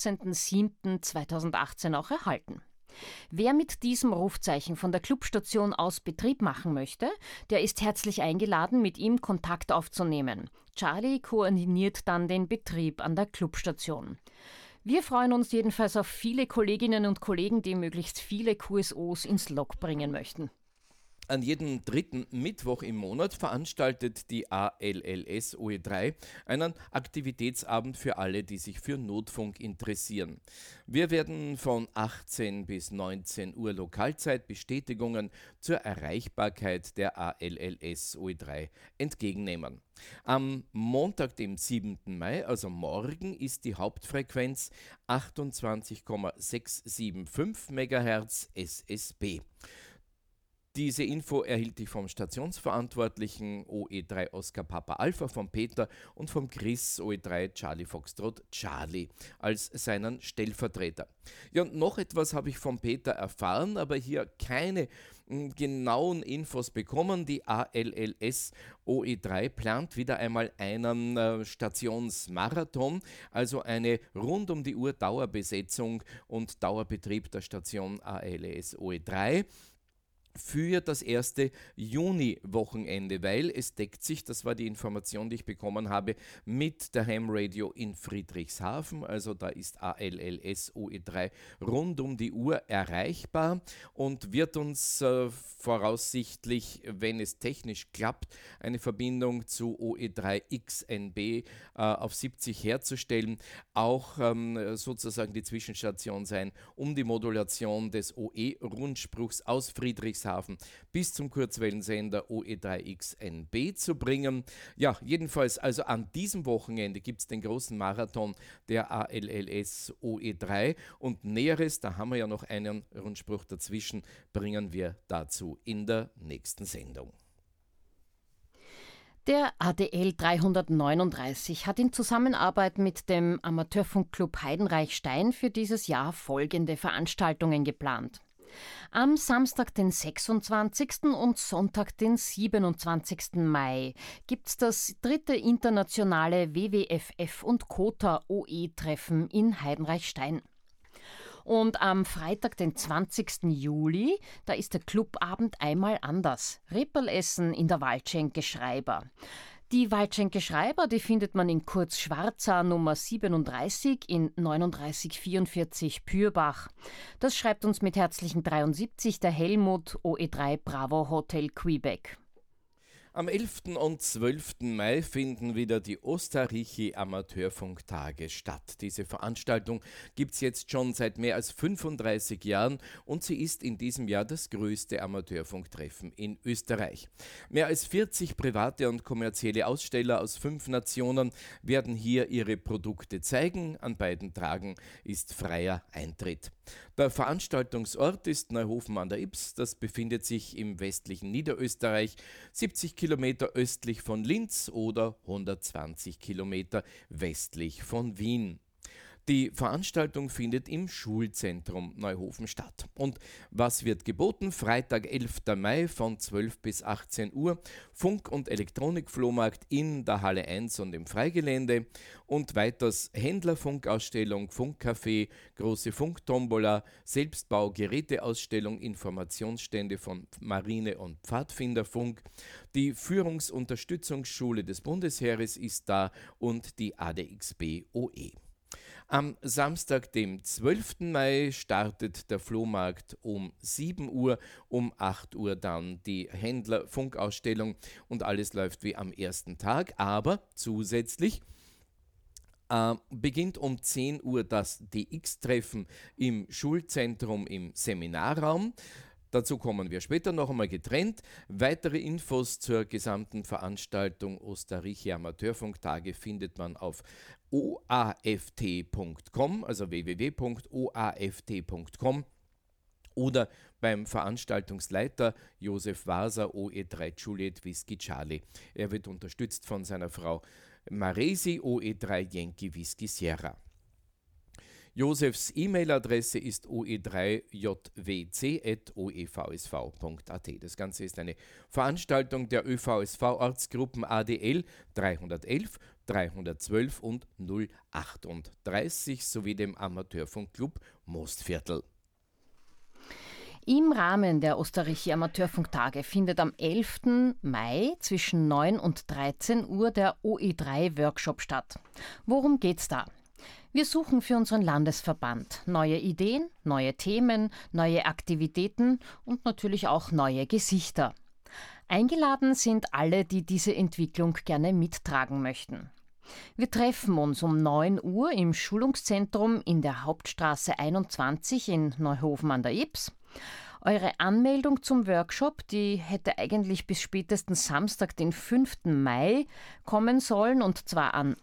15.7.2018 auch erhalten. Wer mit diesem Rufzeichen von der Clubstation aus Betrieb machen möchte, der ist herzlich eingeladen, mit ihm Kontakt aufzunehmen. Charlie koordiniert dann den Betrieb an der Clubstation. Wir freuen uns jedenfalls auf viele Kolleginnen und Kollegen, die möglichst viele QSOs ins Log bringen möchten. An jedem dritten Mittwoch im Monat veranstaltet die ALLS OE3 einen Aktivitätsabend für alle, die sich für Notfunk interessieren. Wir werden von 18 bis 19 Uhr Lokalzeit Bestätigungen zur Erreichbarkeit der ALLS OE3 entgegennehmen. Am Montag, dem 7. Mai, also morgen, ist die Hauptfrequenz 28,675 MHz SSB. Diese Info erhielt ich vom Stationsverantwortlichen OE3 Oscar Papa Alpha, vom Peter und vom Chris OE3 Charlie Foxtrot Charlie als seinen Stellvertreter. Ja, und noch etwas habe ich vom Peter erfahren, aber hier keine genauen Infos bekommen. Die ALLS OE3 plant wieder einmal einen Stationsmarathon, also eine rund um die Uhr Dauerbesetzung und Dauerbetrieb der Station ALS OE3 für das erste Juni-Wochenende, weil es deckt sich, das war die Information, die ich bekommen habe, mit der Ham Radio in Friedrichshafen. Also da ist ALLS OE3 rund um die Uhr erreichbar und wird uns voraussichtlich, wenn es technisch klappt, eine Verbindung zu OE3XNB auf 70 herzustellen, auch sozusagen die Zwischenstation sein, um die Modulation des OE-Rundspruchs aus Friedrichshafen bis zum Kurzwellensender OE3XNB zu bringen. Ja, jedenfalls, also an diesem Wochenende gibt es den großen Marathon der ALLS OE3 und Näheres, da haben wir ja noch einen Rundspruch dazwischen, bringen wir dazu in der nächsten Sendung. Der ADL 339 hat in Zusammenarbeit mit dem Amateurfunkclub Heidenreichstein für dieses Jahr folgende Veranstaltungen geplant. Am Samstag, den 26. und Sonntag, den 27. Mai, gibt es das 3. internationale WWFF und COTA OE-Treffen in Heidenreichstein. Und am Freitag, den 20. Juli, da ist der Clubabend einmal anders. Rippelessen in der Waldschenke Schreiber. Die Waldschenke Schreiber, die findet man in Kurz Schwarzer Nummer 37 in 3944 Pürbach. Das schreibt uns mit herzlichen 73 der Helmut OE3 Bravo Hotel Quebec. Am 11. und 12. Mai finden wieder die Osterrichi Amateurfunktage statt. Diese Veranstaltung gibt es jetzt schon seit mehr als 35 Jahren und sie ist in diesem Jahr das größte Amateurfunktreffen in Österreich. Mehr als 40 private und kommerzielle Aussteller aus 5 Nationen werden hier ihre Produkte zeigen. An beiden Tagen ist freier Eintritt. Der Veranstaltungsort ist Neuhofen an der Ybbs. Das befindet sich im westlichen Niederösterreich, 70 Kilometer östlich von Linz oder 120 Kilometer westlich von Wien. Die Veranstaltung findet im Schulzentrum Neuhofen statt. Und was wird geboten? Freitag, 11. Mai von 12 bis 18 Uhr, Funk- und Elektronikflohmarkt in der Halle 1 und im Freigelände und weiters Händlerfunkausstellung, Funkcafé, große Funktombola, Selbstbau, Geräteausstellung, Informationsstände von Marine- und Pfadfinderfunk. Die Führungsunterstützungsschule des Bundesheeres ist da und die ADXB OE. Am Samstag, dem 12. Mai, startet der Flohmarkt um 7 Uhr, um 8 Uhr dann die Händlerfunkausstellung und alles läuft wie am ersten Tag, aber zusätzlich beginnt um 10 Uhr das DX-Treffen im Schulzentrum im Seminarraum. Dazu kommen wir später noch einmal getrennt. Weitere Infos zur gesamten Veranstaltung Osterrichi Amateurfunktage findet man auf oaft.com, also www.oaft.com oder beim Veranstaltungsleiter Josef Waser OE3 Juliet Whisky Charlie. Er wird unterstützt von seiner Frau Maresi OE3 Yankee Whisky Sierra. Josefs E-Mail-Adresse ist oe3jwc@oevsv.at. Das Ganze ist eine Veranstaltung der ÖVSV-Ortsgruppen ADL 311, 312 und 038 sowie dem Amateurfunkclub Mostviertel. Im Rahmen der Osterrichi Amateurfunktage findet am 11. Mai zwischen 9 und 13 Uhr der OE3-Workshop statt. Worum geht's da? Wir suchen für unseren Landesverband neue Ideen, neue Themen, neue Aktivitäten und natürlich auch neue Gesichter. Eingeladen sind alle, die diese Entwicklung gerne mittragen möchten. Wir treffen uns um 9 Uhr im Schulungszentrum in der Hauptstraße 21 in Neuhofen an der Ybbs. Eure Anmeldung zum Workshop, die hätte eigentlich bis spätestens Samstag, den 5. Mai kommen sollen, und zwar an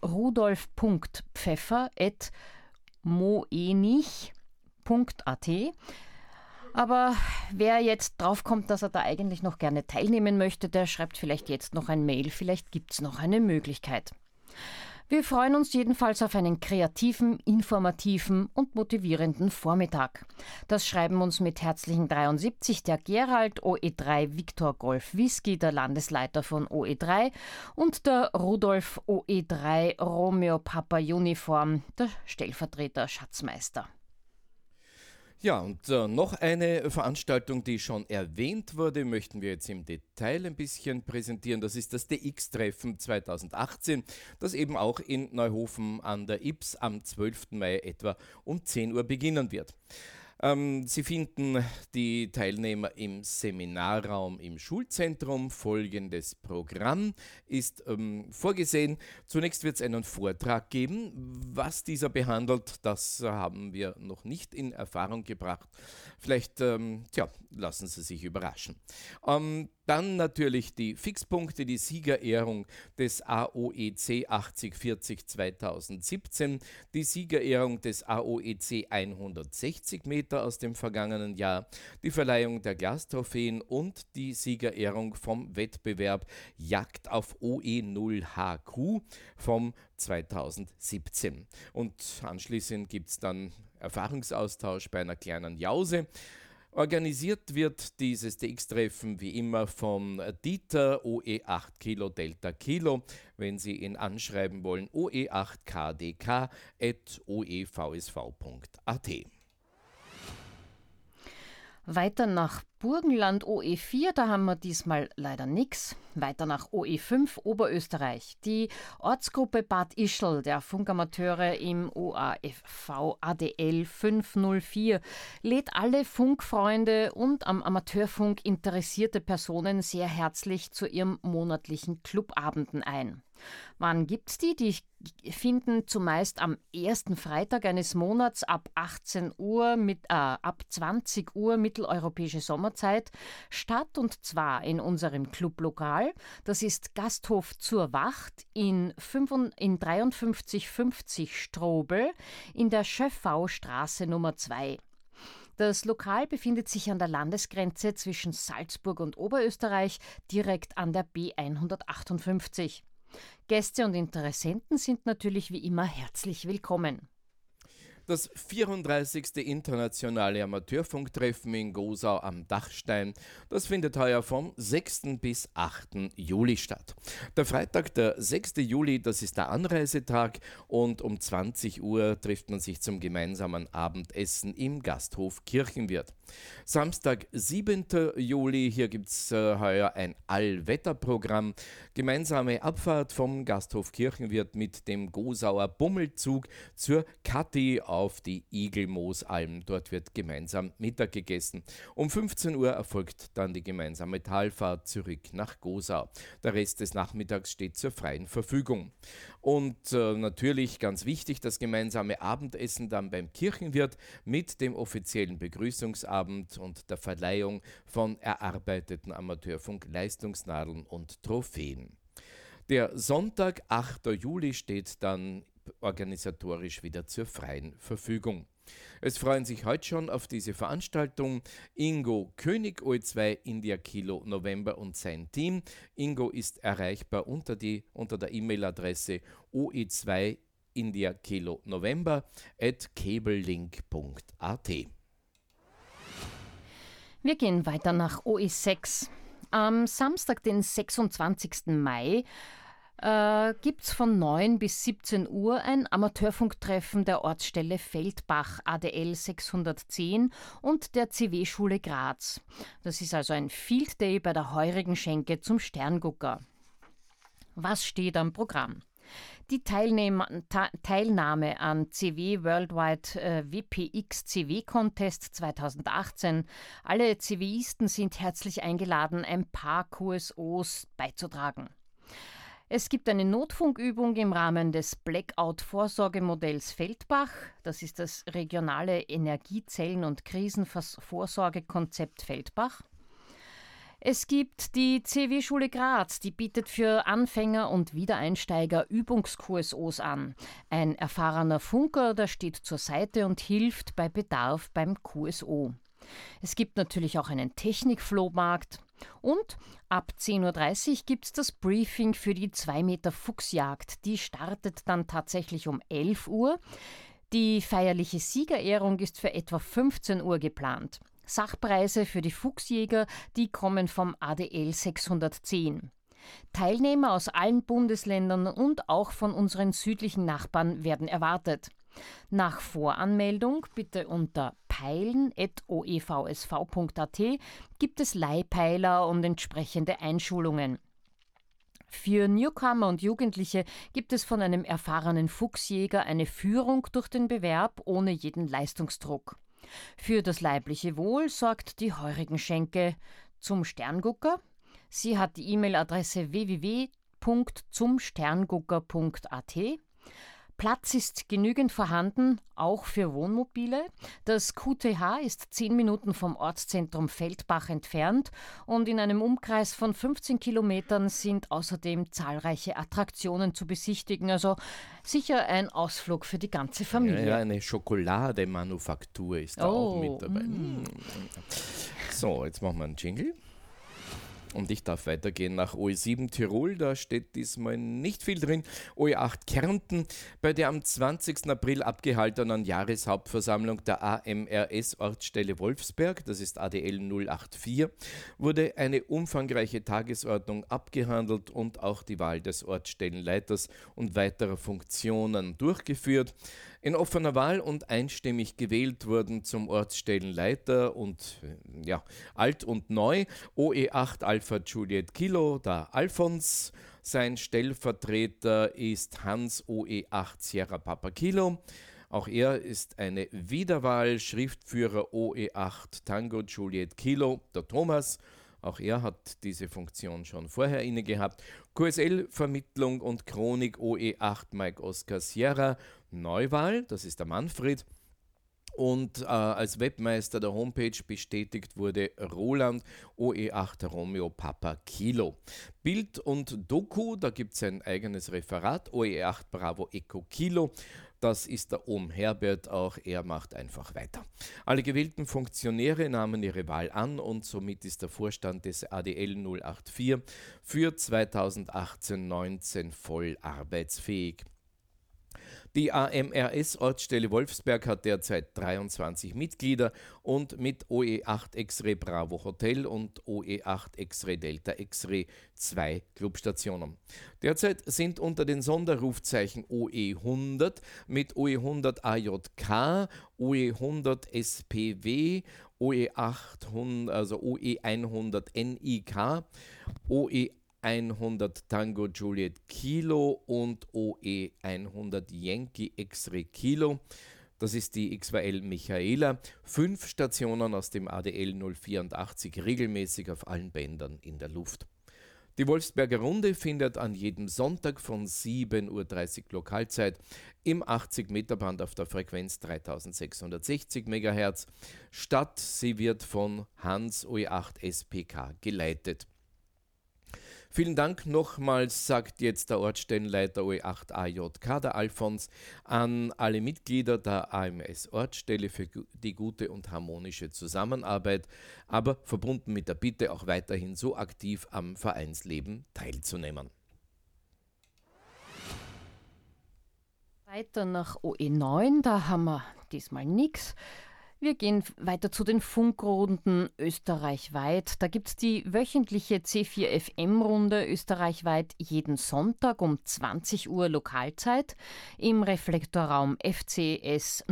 rudolf.pfeffer@moenich.at. Aber wer jetzt draufkommt, dass er da eigentlich noch gerne teilnehmen möchte, der schreibt vielleicht jetzt noch ein Mail, vielleicht gibt es noch eine Möglichkeit. Wir freuen uns jedenfalls auf einen kreativen, informativen und motivierenden Vormittag. Das schreiben uns mit herzlichen 73 der Gerald OE3 Victor Golf Whisky, der Landesleiter von OE3, und der Rudolf OE3 Romeo Papa Uniform, der Stellvertreter Schatzmeister. Ja, und noch eine Veranstaltung, die schon erwähnt wurde, möchten wir jetzt im Detail ein bisschen präsentieren. Das ist das DX-Treffen 2018, das eben auch in Neuhofen an der Ybbs am 12. Mai etwa um 10 Uhr beginnen wird. Sie finden die Teilnehmer im Seminarraum im Schulzentrum. Folgendes Programm ist vorgesehen. Zunächst wird es einen Vortrag geben. Was dieser behandelt, das haben wir noch nicht in Erfahrung gebracht. Vielleicht lassen Sie sich überraschen. Dann natürlich die Fixpunkte, die Siegerehrung des AOEC 8040 2017, die Siegerehrung des AOEC 160 Meter aus dem vergangenen Jahr, die Verleihung der Glastrophäen und die Siegerehrung vom Wettbewerb Jagd auf OE0HQ vom 2017. Und anschließend gibt es dann Erfahrungsaustausch bei einer kleinen Jause. Organisiert wird dieses DX-Treffen wie immer von Dieter OE8 Kilo Delta Kilo. Wenn Sie ihn anschreiben wollen, oe8kdk@oevsv.at. Weiter nach Burgenland OE4, da haben wir diesmal leider nichts. Weiter nach OE5 Oberösterreich. Die Ortsgruppe Bad Ischl der Funkamateure im OAFV ADL 504 lädt alle Funkfreunde und am Amateurfunk interessierte Personen sehr herzlich zu ihrem monatlichen Clubabenden ein. Wann gibt's die? Die finden zumeist am ersten Freitag eines Monats ab 18 Uhr ab 20 Uhr mitteleuropäische Sommerzeit statt, und zwar in unserem Clublokal. Das ist Gasthof zur Wacht in 5350 Strobel in der Schöffau-Straße Nummer 2. Das Lokal befindet sich an der Landesgrenze zwischen Salzburg und Oberösterreich, direkt an der B158. Gäste und Interessenten sind natürlich wie immer herzlich willkommen. Das 34. internationale Amateurfunktreffen in Gosau am Dachstein, das findet heuer vom 6. bis 8. Juli statt. Der Freitag, der 6. Juli, das ist der Anreisetag, und um 20 Uhr trifft man sich zum gemeinsamen Abendessen im Gasthof Kirchenwirt. Samstag, 7. Juli, hier gibt es heuer ein Allwetterprogramm. Gemeinsame Abfahrt vom Gasthof Kirchenwirt mit dem Gosauer Bummelzug zur Kathi auf die Igelmoosalm. Dort wird gemeinsam Mittag gegessen. Um 15 Uhr erfolgt dann die gemeinsame Talfahrt zurück nach Gosau. Der Rest des Nachmittags steht zur freien Verfügung. Und natürlich ganz wichtig, das gemeinsame Abendessen dann beim Kirchenwirt mit dem offiziellen Begrüßungsabend und der Verleihung von erarbeiteten Amateurfunk-Leistungsnadeln und Trophäen. Der Sonntag, 8. Juli, steht dann organisatorisch wieder zur freien Verfügung. Es freuen sich heute schon auf diese Veranstaltung Ingo König, OE2 India Kilo November und sein Team. Ingo ist erreichbar unter der E-Mail-Adresse oe2 India Kilo November @cabelink.at. Wir gehen weiter nach OE6. Am Samstag, den 26. Mai, gibt es von 9 bis 17 Uhr ein Amateurfunktreffen der Ortsstelle Feldbach ADL 610 und der CW-Schule Graz. Das ist also ein Field Day bei der heurigen Schenke zum Sterngucker. Was steht am Programm? Die Teilnahme an CW Worldwide WPX CW Contest 2018. Alle CWisten sind herzlich eingeladen, ein paar QSOs beizutragen. Es gibt eine Notfunkübung im Rahmen des Blackout-Vorsorgemodells Feldbach. Das ist das regionale Energiezellen- und Krisenvorsorgekonzept Feldbach. Es gibt die CW-Schule Graz, die bietet für Anfänger und Wiedereinsteiger Übungs-QSOs an. Ein erfahrener Funker, der steht zur Seite und hilft bei Bedarf beim QSO. Es gibt natürlich auch einen Technikflohmarkt. Und ab 10.30 Uhr gibt es das Briefing für die 2 Meter Fuchsjagd. Die startet dann tatsächlich um 11 Uhr. Die feierliche Siegerehrung ist für etwa 15 Uhr geplant. Sachpreise für die Fuchsjäger, die kommen vom ADL 610. Teilnehmer aus allen Bundesländern und auch von unseren südlichen Nachbarn werden erwartet. Nach Voranmeldung bitte unter peilen.oevsv.at gibt es Leihpeiler und entsprechende Einschulungen. Für Newcomer und Jugendliche gibt es von einem erfahrenen Fuchsjäger eine Führung durch den Bewerb ohne jeden Leistungsdruck. Für das leibliche Wohl sorgt die Heurigenschenke zum Sterngucker. Sie hat die E-Mail-Adresse www.zumsterngucker.at. Platz ist genügend vorhanden, auch für Wohnmobile. Das QTH ist 10 Minuten vom Ortszentrum Feldbach entfernt und in einem Umkreis von 15 Kilometern sind außerdem zahlreiche Attraktionen zu besichtigen. Also sicher ein Ausflug für die ganze Familie. Ja, eine Schokolademanufaktur ist da auch mit dabei. So, jetzt machen wir einen Jingle. Und ich darf weitergehen nach OE7 Tirol, da steht diesmal nicht viel drin. OE8 Kärnten, bei der am 20. April abgehaltenen Jahreshauptversammlung der AMRS-Ortsstelle Wolfsberg, das ist ADL 084, wurde eine umfangreiche Tagesordnung abgehandelt und auch die Wahl des Ortsstellenleiters und weiterer Funktionen durchgeführt. In offener Wahl und einstimmig gewählt wurden zum Ortsstellenleiter und alt und neu OE8 Alpha Juliet Kilo, der Alfons. Sein Stellvertreter ist Hans OE8 Sierra Papa Kilo. Auch er ist eine Wiederwahl. Schriftführer OE8 Tango Juliet Kilo, der Thomas. Auch er hat diese Funktion schon vorher inne gehabt. QSL-Vermittlung und Chronik OE8 Mike Oscar Sierra, Neuwahl, das ist der Manfred. Und als Webmeister der Homepage bestätigt wurde Roland OE8 Romeo Papa Kilo. Bild und Doku, da gibt es ein eigenes Referat, OE8 Bravo Eco Kilo. Das ist der Ohm Herbert, auch er macht einfach weiter. Alle gewählten Funktionäre nahmen ihre Wahl an und somit ist der Vorstand des ADL 084 für 2018-19 voll arbeitsfähig. Die AMRS-Ortsstelle Wolfsberg hat derzeit 23 Mitglieder und mit OE8 X-Ray Bravo Hotel und OE8 X-Ray Delta X-Ray 2 Clubstationen. Derzeit sind unter den Sonderrufzeichen OE100 mit OE100 AJK, OE100 SPW, OE800, also OE100 NIK, OE100 Tango Juliet Kilo und OE100 Yankee X-Ray Kilo. Das ist die XYL Michaela. 5 Stationen aus dem ADL 084 regelmäßig auf allen Bändern in der Luft. Die Wolfsberger Runde findet an jedem Sonntag von 7.30 Uhr Lokalzeit im 80-Meter-Band auf der Frequenz 3660 MHz statt. Sie wird von Hans OE8 SPK geleitet. Vielen Dank nochmals, sagt jetzt der Ortsstellenleiter OE8 AJK, der Alfons, an alle Mitglieder der AMS-Ortsstelle für die gute und harmonische Zusammenarbeit, aber verbunden mit der Bitte, auch weiterhin so aktiv am Vereinsleben teilzunehmen. Weiter nach OE9, da haben wir diesmal nichts. Wir gehen weiter zu den Funkrunden österreichweit. Da gibt es die wöchentliche C4FM-Runde österreichweit jeden Sonntag um 20 Uhr Lokalzeit im Reflektorraum FCS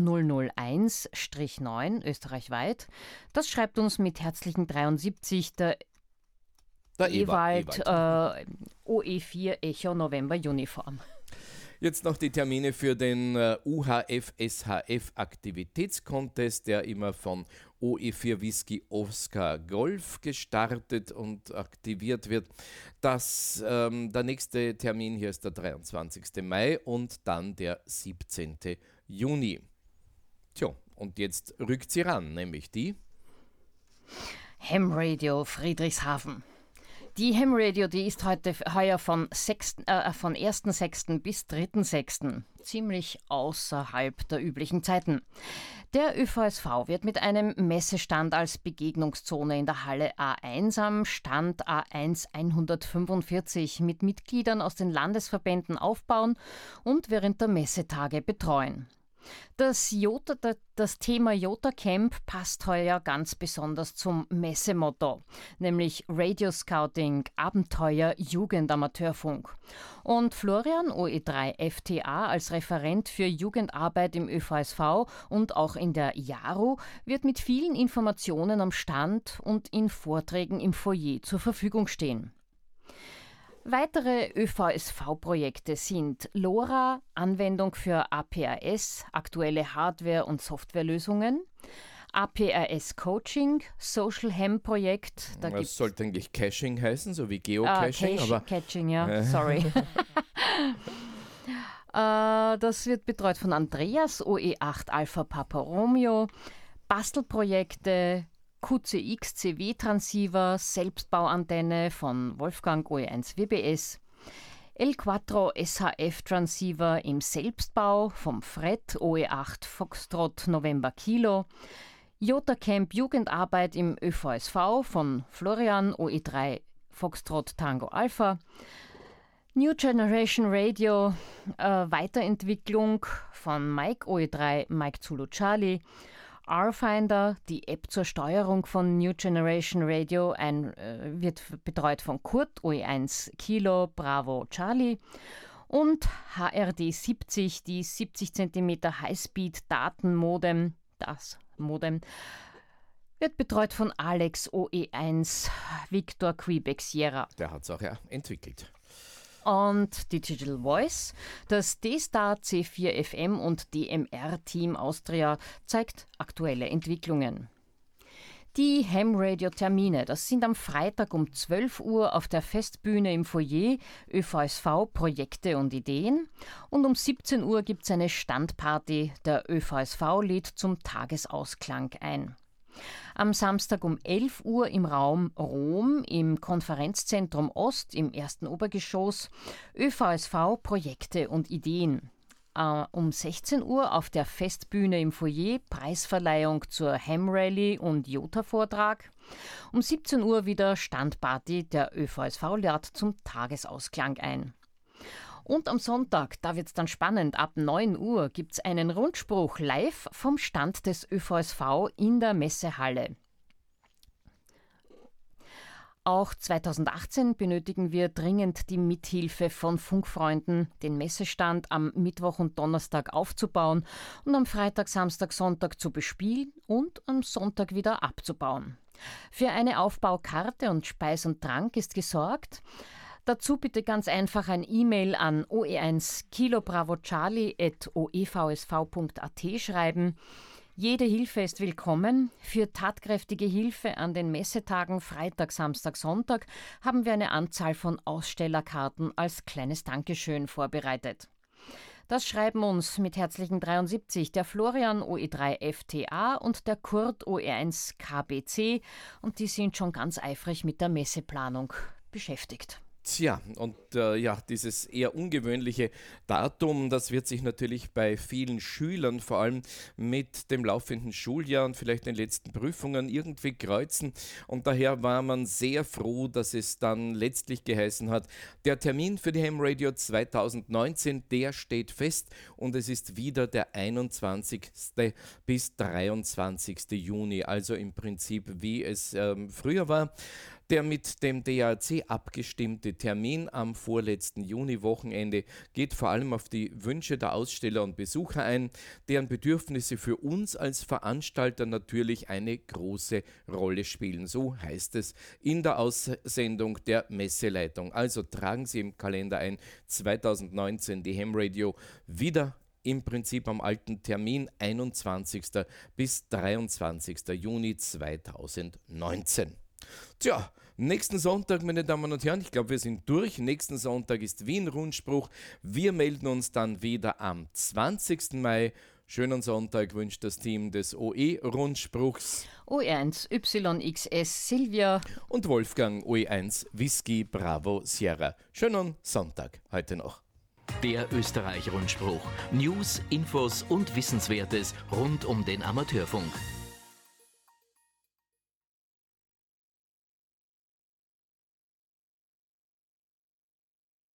001-9 österreichweit. Das schreibt uns mit herzlichen 73 der Ewald OE4 Echo November Uniform. Jetzt noch die Termine für den UHF-SHF Aktivitätscontest, der immer von OE4 Whisky Oscar Golf gestartet und aktiviert wird. Der nächste Termin hier ist der 23. Mai und dann der 17. Juni. Tja, und jetzt rückt sie ran, nämlich die Ham Radio Friedrichshafen. Die Ham Radio, die ist heuer von 1.6. bis 3.6. ziemlich außerhalb der üblichen Zeiten. Der ÖVSV wird mit einem Messestand als Begegnungszone in der Halle A1 am Stand A1 145 mit Mitgliedern aus den Landesverbänden aufbauen und während der Messetage betreuen. Das Thema Jota Camp passt heuer ganz besonders zum Messemotto, nämlich Radio Scouting, Abenteuer, Jugendamateurfunk. Und Florian OE3 FTA als Referent für Jugendarbeit im ÖVSV und auch in der JARU wird mit vielen Informationen am Stand und in Vorträgen im Foyer zur Verfügung stehen. Weitere ÖVSV-Projekte sind LoRa, Anwendung für APRS, aktuelle Hardware- und Softwarelösungen, APRS Coaching, Social Ham-Projekt. Das sollte eigentlich Caching heißen, so wie Geocaching. Caching, ja, sorry. Das wird betreut von Andreas, OE8 Alpha Papa Romeo, Bastelprojekte, QCX-CW-Transceiver, Selbstbauantenne von Wolfgang OE1 WBS, L4 SHF-Transceiver im Selbstbau vom Fred OE8 Foxtrot November Kilo, Jota Camp Jugendarbeit im ÖVSV von Florian OE3 Foxtrot Tango Alpha, New Generation Radio Weiterentwicklung von Mike OE3 Mike Zulu Charlie, R-Finder, die App zur Steuerung von New Generation Radio, wird betreut von Kurt, OE1 Kilo, Bravo Charlie. Und HRD 70, die 70 cm Highspeed-Datenmodem, das Modem, wird betreut von Alex, OE1 Victor Quebec Sierra. Der hat es auch entwickelt. Und Digital Voice, das D-Star C4 FM und DMR Team Austria zeigt aktuelle Entwicklungen. Die Ham Radio Termine, das sind am Freitag um 12 Uhr auf der Festbühne im Foyer ÖVSV Projekte und Ideen und um 17 Uhr gibt es eine Standparty, der ÖVSV lädt zum Tagesausklang ein. Am Samstag um 11 Uhr im Raum Rom im Konferenzzentrum Ost im ersten Obergeschoss ÖVSV Projekte und Ideen. Um 16 Uhr auf der Festbühne im Foyer Preisverleihung zur Ham Rally und Jota-Vortrag. Um 17 Uhr wieder Standparty, der ÖVSV lädt zum Tagesausklang ein. Und am Sonntag, da wird es dann spannend, ab 9 Uhr gibt es einen Rundspruch live vom Stand des ÖVSV in der Messehalle. Auch 2018 benötigen wir dringend die Mithilfe von Funkfreunden, den Messestand am Mittwoch und Donnerstag aufzubauen und am Freitag, Samstag, Sonntag zu bespielen und am Sonntag wieder abzubauen. Für eine Aufbaukarte und Speis und Trank ist gesorgt. Dazu bitte ganz einfach ein E-Mail an oe1 Kilo Bravo Charlie @oevsv.at schreiben. Jede Hilfe ist willkommen. Für tatkräftige Hilfe an den Messetagen Freitag, Samstag, Sonntag haben wir eine Anzahl von Ausstellerkarten als kleines Dankeschön vorbereitet. Das schreiben uns mit herzlichen 73 der Florian OE3 FTA und der Kurt OE1 KBC und die sind schon ganz eifrig mit der Messeplanung beschäftigt. Tja, und dieses eher ungewöhnliche Datum, das wird sich natürlich bei vielen Schülern, vor allem mit dem laufenden Schuljahr und vielleicht den letzten Prüfungen irgendwie kreuzen. Und daher war man sehr froh, dass es dann letztlich geheißen hat, der Termin für die Ham Radio 2019, der steht fest und es ist wieder der 21. bis 23. Juni, also im Prinzip wie es früher war. Der mit dem DAC abgestimmte Termin am vorletzten Juniwochenende geht vor allem auf die Wünsche der Aussteller und Besucher ein, deren Bedürfnisse für uns als Veranstalter natürlich eine große Rolle spielen. So heißt es in der Aussendung der Messeleitung. Also tragen Sie im Kalender ein, 2019 die Ham Radio wieder im Prinzip am alten Termin, 21. bis 23. Juni 2019. Tja, nächsten Sonntag, meine Damen und Herren, ich glaube, wir sind durch. Nächsten Sonntag ist Wien-Rundspruch. Wir melden uns dann wieder am 20. Mai. Schönen Sonntag wünscht das Team des OE-Rundspruchs. OE1YXS Silvia und Wolfgang OE1 Whisky Bravo Sierra. Schönen Sonntag heute noch. Der Österreich-Rundspruch. News, Infos und Wissenswertes rund um den Amateurfunk.